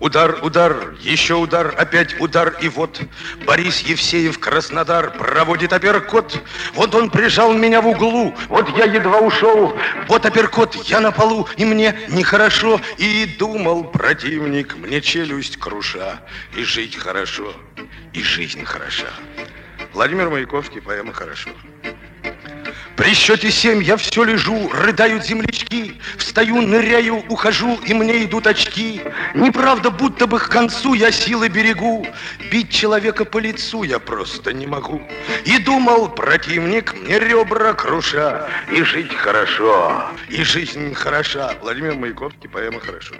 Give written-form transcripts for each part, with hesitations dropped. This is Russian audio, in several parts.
Удар, удар, еще удар, опять удар, и вот Борис Евсеев, Краснодар, проводит апперкот. Вот он прижал меня в углу, вот я едва ушел. Вот апперкот, я на полу, и мне нехорошо. И думал противник, мне челюсть круша. И жить хорошо, и жизнь хороша. Владимир Маяковский, поэма «Хорошо». При счете 7 я все лежу, рыдают землячки, встаю, ныряю, ухожу, и мне идут очки. Неправда, будто бы к концу я силы берегу, бить человека по лицу я просто не могу. И думал противник, мне ребра круша, и жить хорошо, и жизнь хороша. Владимир Маяковский, поэма «Хорошо».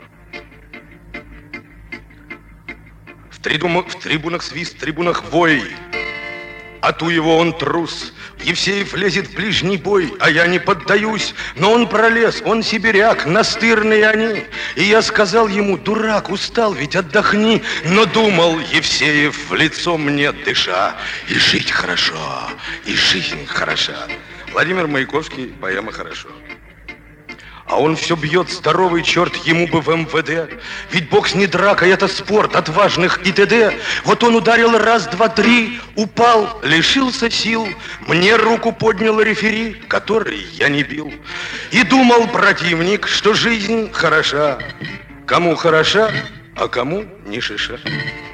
В трибунах свист, в трибунах вой, а ту его он трус. Евсеев лезет в ближний бой, а я не поддаюсь. Но он пролез, он сибиряк, настырные они. И я сказал ему: дурак, устал, ведь отдохни. Но думал Евсеев в лицо мне дыша: и жить хорошо, и жизнь хороша. Владимир Маяковский, поэма «Хорошо». А он все бьет, здоровый черт, ему бы в МВД. Ведь бокс не драка, это спорт отважных и т.д. Вот он ударил раз, два, три, упал, лишился сил. Мне руку поднял рефери, который я не бил. И думал противник, что жизнь хороша. Кому хороша, а кому не шиша.